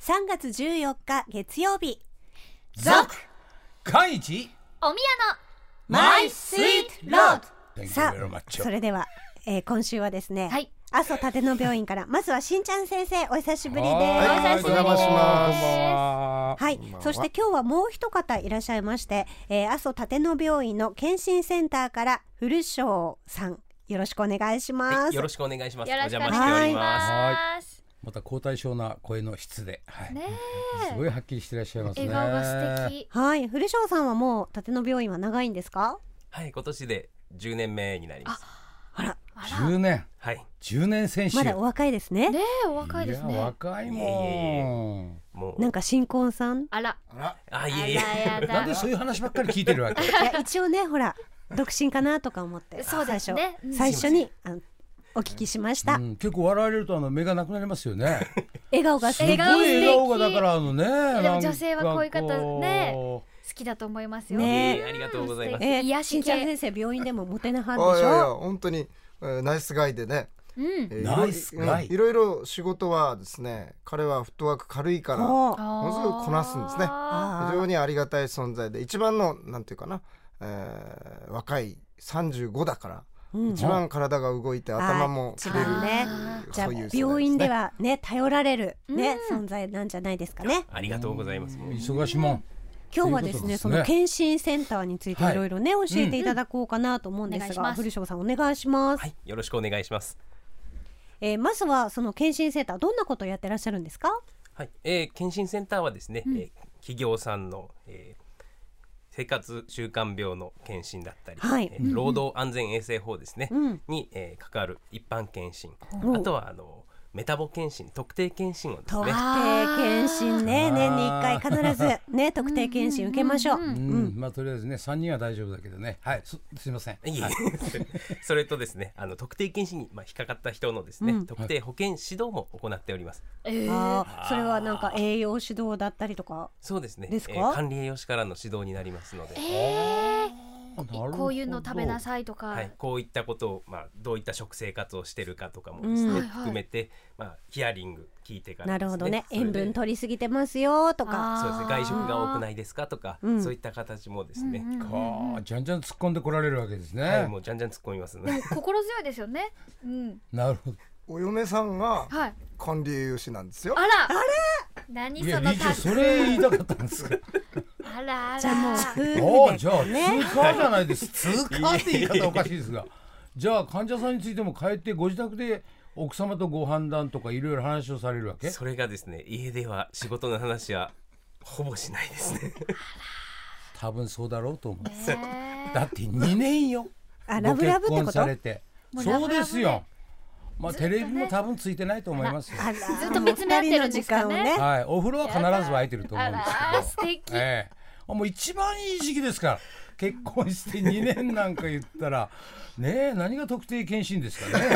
3月14日月曜日、 ザクカイチおみやのマイスイートロード。さあ、 そそれでは、今週はですね、 はい、 阿蘇立野病院からまずはしんちゃん先生、お久しぶりです。 お久しぶりです。 お邪魔します。 はい、そして今日はもう一方いらっしゃいまして、阿蘇立野病院の検診センターから古庄さん、よろしくお願いします。 はい、よろしくお願いします。およろしく邪お願いし魔しておりまます。 また高対象な声の質で、はいねすごいはっきりしていらっしゃいますね。 笑顔が素敵。 はい、古庄さんはもう立野病院は長いんですか？ す。はい、今年で10年目になります。 あら、 10年、 はい。 10年選手。 まだお若いですね。 ねえ、お若いですいやね。 若いいえいえいもん。 もうなんか新婚さん。 あら、 あ、いえいえ。 やだなんでそういう話ばっかり聞いてるわけ。 いや一応ね、ほら独身かなとか思ってそうですね最初にお聞きしました。 結構笑われると目がなくなりますよね。 笑顔が素敵。 すごい笑顔がだからね。 でも女性はこういう方ね、 好好きだと思いますよ。 ねありがとうございます。 癒ししんちゃん系。 先生、病院でもモテなはんあ、 でしいやいやょ？ 本当に、ナイスガイでね、 ナイスガイいろいろ仕事はですね、彼はフットワーク軽いからもほうのすごくこなすんですね。 あー非常にありがたい存在で、一番のなんていうかな、若い35だから、一番体が動いて頭も一出る、 番ね。じゃあそういう世代ですね病院ではね、頼られるね、存在なんじゃないですかね。 ありがとうございます。 忙しいもん。 今日はですね、その検診センターについていろいろね、教えていただこうかなと思うんですが、 お願いします古庄さんお願いします。 はい、よろしくお願いします。 まずはその検診センター、どんなことをやってらっしゃるんですか？ はい、検診センターはですね、企業さんの、生活習慣病の検診だったり、 はい労働安全衛生法ですね、に、関わる一般検診、あとはメタボ検診、特定検診をですね、 特定検診ね、年に1回必ずね、特定検診受けましょう。 まあとりあえずね3人は大丈夫だけどね。はい、すいません。 いえそれとですね、特定検診に、引っかかった人のですね、特定保健指導も行っております。 それはなんか栄養指導だったりとか。 そうですね、 ですか？ 管理栄養士からの指導になりますので、 こういうの食べなさいとか。 はい、こういったことを、どういった食生活をしてるかとかもですね、含めて、ヒアリング聞いてからですね、 なるほどね、 それで塩分取りすぎてますよとか。 そうですね、外食が多くないですかとか、そういった形もですね、 じゃんじゃん突っ込んでこられるわけですね。 はい、もうじゃんじゃん突っ込みますね。 心強いですよね。 なるほど。 お嫁さんがはい。 管理栄養士なんですよ。 あら。何いやその理事それ言いたかったんですか。 あらあら。 じゃあもう夫婦でじゃあ通過じゃないです。通過って言い方おかしいですが、じゃあ患者さんについても帰ってご自宅で奥様とご判断とかいろいろ話をされるわけ？ それがですね、家では仕事の話はほぼしないですね。 多分そうだろうと思う。だって2年よ。 ラブラブってご結婚こと？ されて。 もうラブラブそうですよ。テレビも多分ついてないと思いますよ。 ずっと見つめ合ってるんですかね。 はい、お風呂は必ず空いてると思うんですあら素敵。 けど、もう一番いい時期ですから結婚して2年なんか言ったらねえ、何が特定検診ですかね。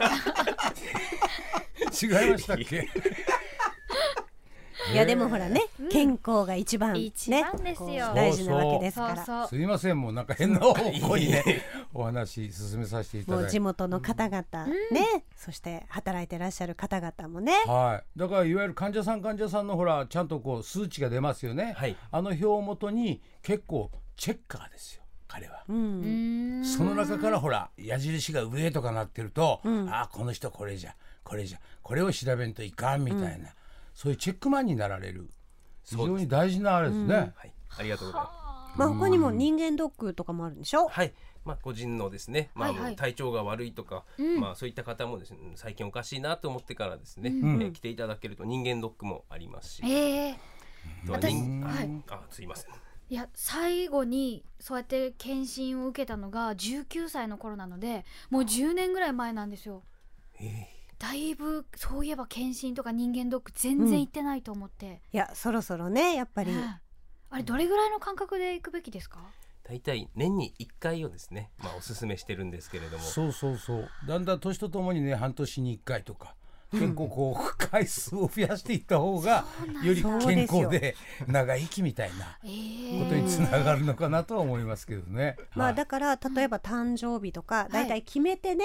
違いましたっけ？ いやでもほらね、健康が一番ね、 一番ですよこう大事なわけですから。 そうすいません、もうなんか変な方向にねお話進めさせていたもうだいて、 地元の方々ね、そして働いてらっしゃる方々もね、 はい、だからいわゆる患者さんのほらちゃんとこう数値が出ますよね、 はい、 あの表をもとに結構チェッカーですよ彼は、その中からほら矢印が上とかなってると、あ、この人これじゃこれを調べんといかんみたいな、そういうチェックマンになられる非常に大事なあれですね。 はい、ありがとうございます。 他にも人間ドックとかもあるんでしょ？ はい、個人のですね、体調が悪いとか、そういった方もですね、最近おかしいなと思ってからですね、来ていただけると人間ドックもありますし、 私すいません。 いや、最後にそうやって検診を受けたのが19歳の頃なので、もう10年ぐらい前なんですよ。だいぶそういえば検診とか人間ドック全然行ってないと思って、 いやそろそろねやっぱり、 あれどれぐらいの間隔で行くべきですか？ 大体年に1回をですね、おすすめしてるんですけれども、 そうだんだん年とともにね半年に1回とか結構こう回数を増やしていった方がより健康で長生きみたいなことにつながるのかなとは思いますけどね。 だから例えば誕生日とかだいたい決めてね、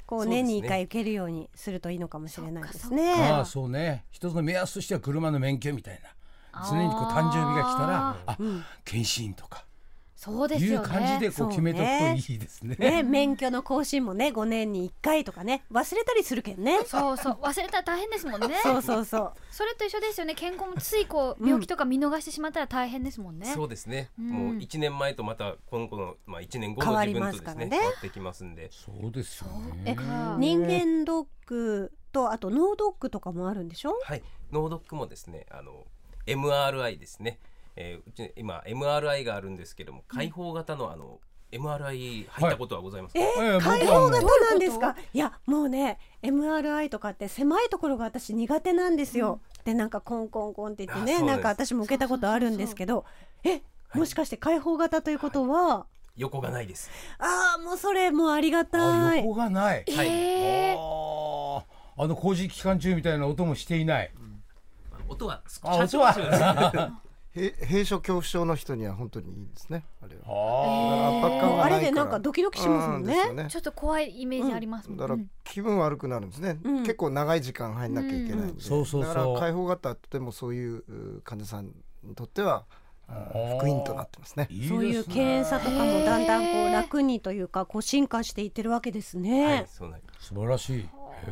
こう年に1回受けるようにするといいのかもしれないですね。 ああそうね、一つの目安としては車の免許みたいな、常にこう誕生日が来たら検診とかそうですよね、 いう感じでこう決めとくといいですね。 免許の更新もね5年に1回とかね、忘れたりするけんね。 そうそう、忘れたら大変ですもんね。 そうそうそう、 それと一緒ですよね。健康もついこう病気とか見逃してしまったら大変ですもんね。 そうですね、もう1年前とまた今後の、1年後の自分とですね変わってきますんで。 そうですよね。 人間ドックとあと脳ドックとかもあるんでしょ。 はい、脳ドックもですね、MRI ですね、うち今 MRI があるんですけども、開放型のMRI 入ったことはございますか？ 開放型なんですか？いやもうね MRI とかって狭いところが私苦手なんですよ。でなんかコンコンコンって言ってね、なんか私も受けたことあるんですけど、もしかして開放型ということは、 横がないです。 もうそれもありがたい。 横がない。工事期間中みたいな音もしていない。 音は音は閉所恐怖症の人には本当にいいんですね。あれは圧迫感がないから、 あれでなんかドキドキしますもんね。 ちょっと怖いイメージありますもん。 だから気分悪くなるんですね。結構長い時間入んなきゃいけないんで、だから開放型はとてもそういう患者さんにとっては福音となってますね。 そういう検査とかもだんだんこう楽にというかこう進化していってるわけですね。 はい、そうなんです。 素晴らしい。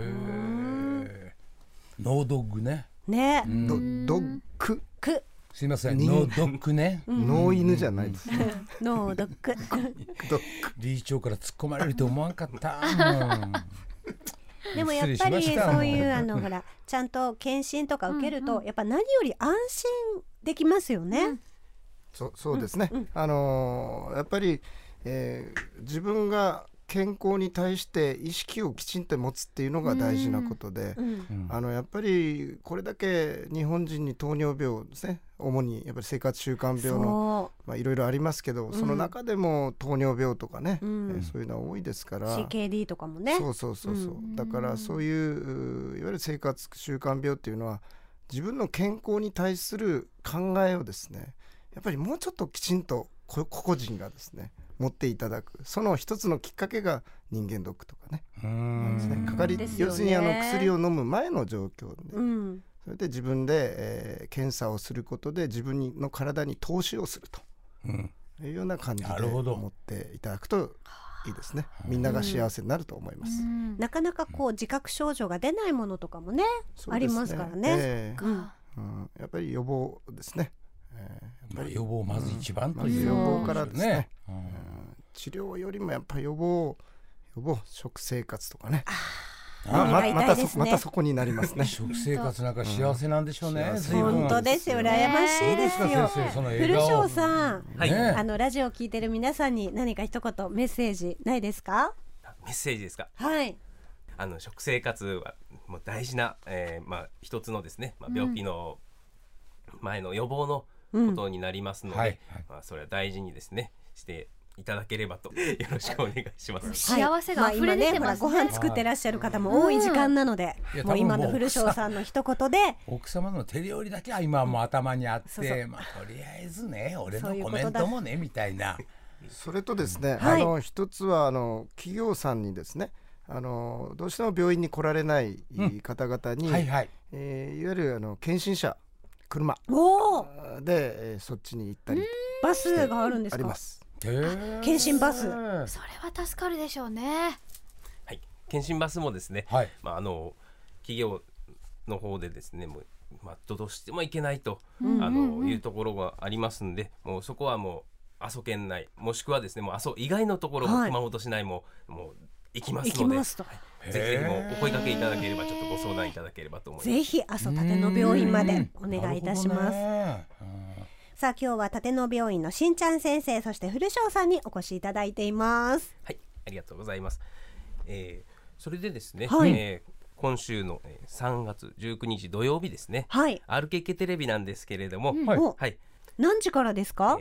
ノードッグね。 ね。 ドッグ。 すいません、ノードッグね。 ノー犬じゃないですね。 ノードッグ。 理事長から突っ込まれると思わんかった。 でもやっぱりそういうほらちゃんと検診とか受けるとやっぱ何より安心できますよね。 そうですね。やっぱり自分が健康に対して意識をきちんと持つっていうのが大事なことで、やっぱりこれだけ日本人に糖尿病ですね、主にやっぱり生活習慣病のいろいろありますけど、その中でも糖尿病とかね、そういうのは多いですから、 CKD とかもね。そうだからそういういわゆる生活習慣病っていうのは自分の健康に対する考えをですね、やっぱりもうちょっときちんと個々人がですね持っていただく、その一つのきっかけが人間ドックとかね、要するに薬を飲む前の状況で、それで自分で、検査をすることで自分の体に投資をするというような感じで思っていただくといいですね。みんなが幸せになると思います。 なかなかこう自覚症状が出ないものとかもね、ありますからね。 やっぱり予防ですね。 予防まず一番という、 予防からですね。治療よりもやっぱり予防食生活とかね。またそこになりますね。 食生活なんか幸せなんでしょうね。 本当ですよ、羨ましいですよ。古庄さん、ラジオを聞いてる皆さんに何か一言メッセージないですか？ メッセージですか？ はい。 食生活はもう大事な、一つのですね、病気の前の予防のことになりますので、それは大事にですねしていただければとよろしくお願いします。 幸せが溢れ出てますね。 ご飯作ってらっしゃる方も多い時間なので、もう今の古庄さんの一言で奥様の手料理だけは今はもう頭にあって、とりあえずね俺のコメントもねみたいな。 それとですね、一つは企業さんにですね、どうしても病院に来られない方々に、いわゆる検診車車でそっちに行ったり、 バスがあるんですか？ あります。 検診バス、それは助かるでしょうね。 はい、検診バスもですね、企業の方でですね、もうどうしてもいけないと、いうところがありますんで、もうそこはもう阿蘇県内もしくはですねもう阿蘇以外のところも、熊本市内ももう行きますので、ぜひもうお声掛けいただければ、ちょっとご相談いただければと思います。 ぜひ阿蘇立野病院までお願いいたします。さあ今日は立野病院のしんちゃん先生、そして古庄さんにお越しいただいています。 はい、ありがとうございます。それでですね、今週の3月19日土曜日ですね、RKK テレビなんですけれども、 何時からですか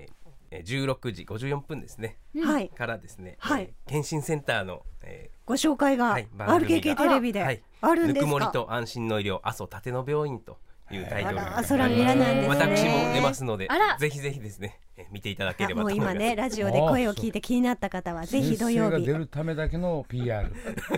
？16時54分ですね、からですね、検診センターの、 ご紹介が RKK テレビであるんですか？ ぬくもりと安心の医療阿蘇立野病院というタイトルで、 私も出ますので、ぜひぜひですね見ていただければと思います。 もう今ねラジオで声を聞いて気になった方はぜひ土曜日が出るためだけの PR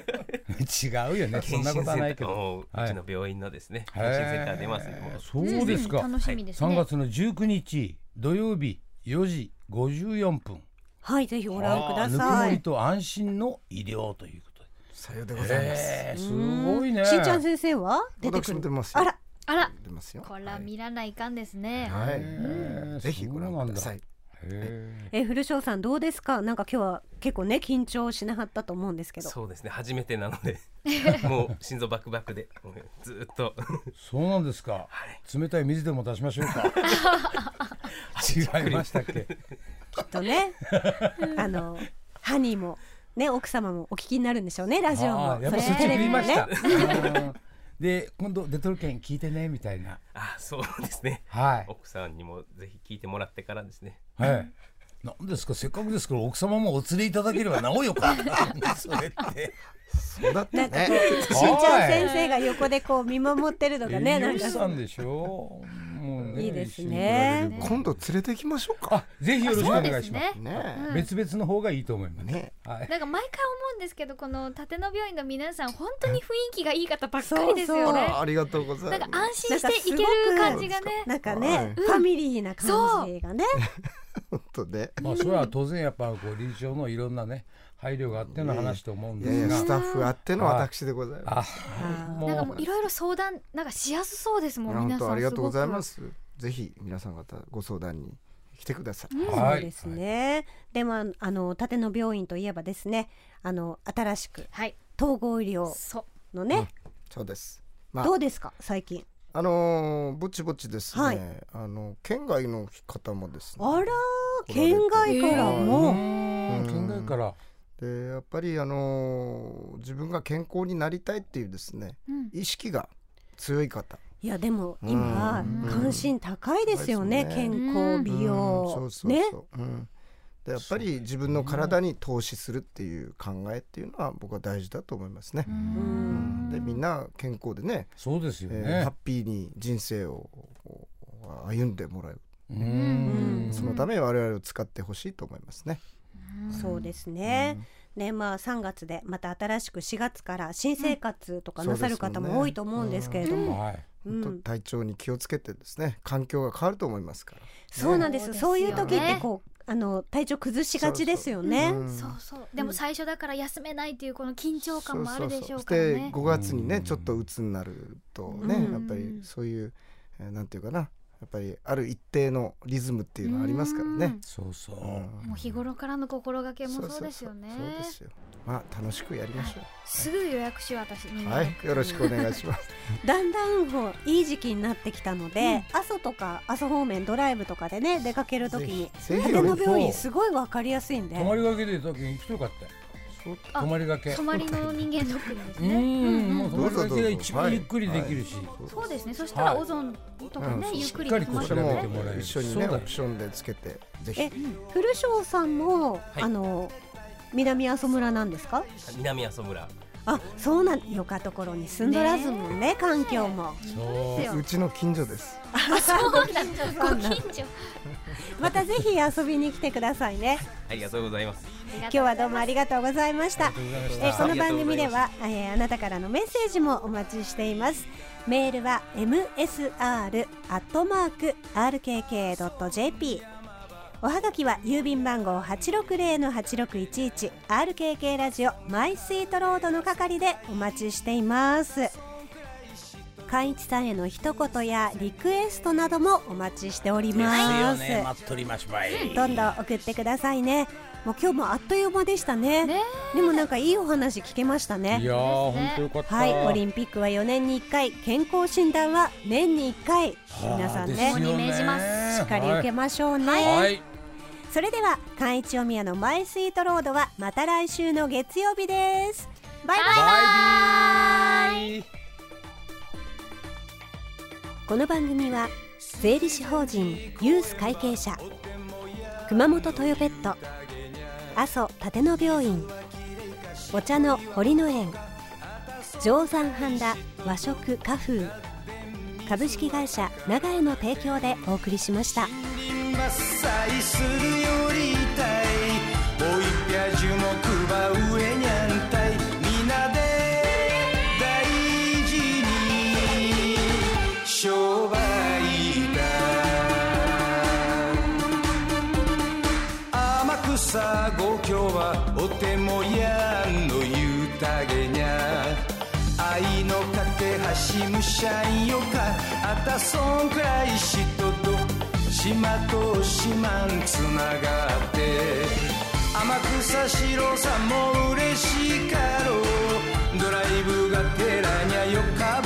違うよね、そんなことはないけど、 うちの病院のですね、検診センター出ますね。 そうですか。 楽しみですね。 3月の19日土曜日4時54分。 はい、ぜひご覧ください。 ぬくもりと安心の医療ということで。 さようでございます。 すごいね。 しんちゃん先生は出てくる。 私も出ますよ。 あら出ますよ。 これは見らないかんですね。 はい。ぜひご覧ください。 古庄さんどうですか。なんか今日は結構ね緊張しなかったと思うんですけど。 そうですね、初めてなのでもう心臓バクバクでずっとそうなんですか、冷たい水でも出しましょうか違いましたっけきっとねハニーもね奥様もお聞きになるんでしょうね、ラジオも。 やっぱそっち振りました、で今度デトル券聞いてねみたいな。 そうですね、 はい、 奥さんにもぜひ聞いてもらってからですね。 はい、なんですか、せっかくですから奥様もお連れいただければなおよかそれってそうだったね。 しんちゃん先生が横でこう見守ってるのがね、 なんかさんでしょもうね、 いいですね。 今度連れて行きましょうか。 ぜひよろしくお願いします。別々の方がいいと思いますね。 なんか毎回思うんですけど、この立野病院の皆さん本当に雰囲気がいい方ばっかりですよね。 ありがとうございます。 なんか安心していける感じがね、 なんかね、ファミリーな感じがね。 本当で、 それは当然やっぱ理事長のいろんなね配慮があっての話と思うんですが、 スタッフあっての私でございます。 なんかもういろいろ相談なんかしやすそうですもん。皆さんありがとうございます。ぜひ皆さん方ご相談に来てください。 そうですね。でも立野病院といえばですね、新しく統合医療のね、 そうです。 どうですか最近。 ぼちぼちですね、県外の方もですね。 あら、県外からも、 県外からでやっぱり自分が健康になりたいっていうですね、意識が強い方。 いやでも今関心高いですよね、健康美容ね。 でやっぱり自分の体に投資するっていう考えっていうのは僕は大事だと思いますね。でみんな健康でね、 そうですよね、 ハッピーに人生を歩んでもらう、そのため我々を使ってほしいと思いますね。 そうですね。で3月でまた新しく4月から新生活とかなさる方も多いと思うんですけれども、 体調に気をつけてですね、環境が変わると思いますから。 そうなんです。そういう時ってこう体調崩しがちですよね。 そうでも最初だから休めないっていうこの緊張感もあるでしょうからね。 そして5月にねちょっと鬱になるとね、やっぱりそういうなんていうかな、やっぱりある一定のリズムっていうのはありますからね。 そうそう、 もう日頃からの心がけもそうですよね。 そうですよ。楽しくやりましょう。 すぐ予約しよう私。 はい、よろしくお願いします。 だんだんいい時期になってきたので、阿蘇とか阿蘇方面ドライブとかでね出かけるときに立野病院すごいわかりやすいんで。 泊まりがけで時に行くとよかったよ。泊まりがけ。 泊まりの人間ドックですね。 もう泊まりがけが一番ゆっくりできるし。 そうですね。そしたらオゾンとかね、ゆっくりしっかりこう調べてもらえる。 一緒にねオプションでつけてぜひ。 古庄さんも南阿蘇村なんですか？ 南阿蘇村。 そうなん、よかところに住んどらずもんね、環境も。 うちの近所です。 そうなんだ、ご近所。 またぜひ遊びに来てくださいね。 ありがとうございます。 今日はどうもありがとうございました。この番組ではあなたからのメッセージもお待ちしています。メールは msr@rkk.jp、おはがきは郵便番号 860-8611 RKK ラジオマイスイートロードの係でお待ちしています。寛一さんへの一言やリクエストなどもお待ちしております。 待っとりましばい。 どんどん送ってくださいね。もう今日もあっという間でしたね。でもなんかいいお話聞けましたね。 いやー本当よかった。 はい、オリンピックは4年に1回、健康診断は年に1回、皆さんねしっかり受けましょうね。はい、それでは寛一お宮のマイスイートロードはまた来週の月曜日です。バイバイ。この番組は税理士法人ユース会計社、熊本トヨペット、阿蘇立野病院、お茶の堀の園、定山半田和食花風、株式会社長江の提供でお送りしました。おいぴゃ樹木ば上にゃんたいみなでてもやんの言うたげにゃ愛の架け橋むしゃんよかあたそんくらい人と島と島んつながって天草四郎さんも嬉しいかろうドライブがてらにゃよか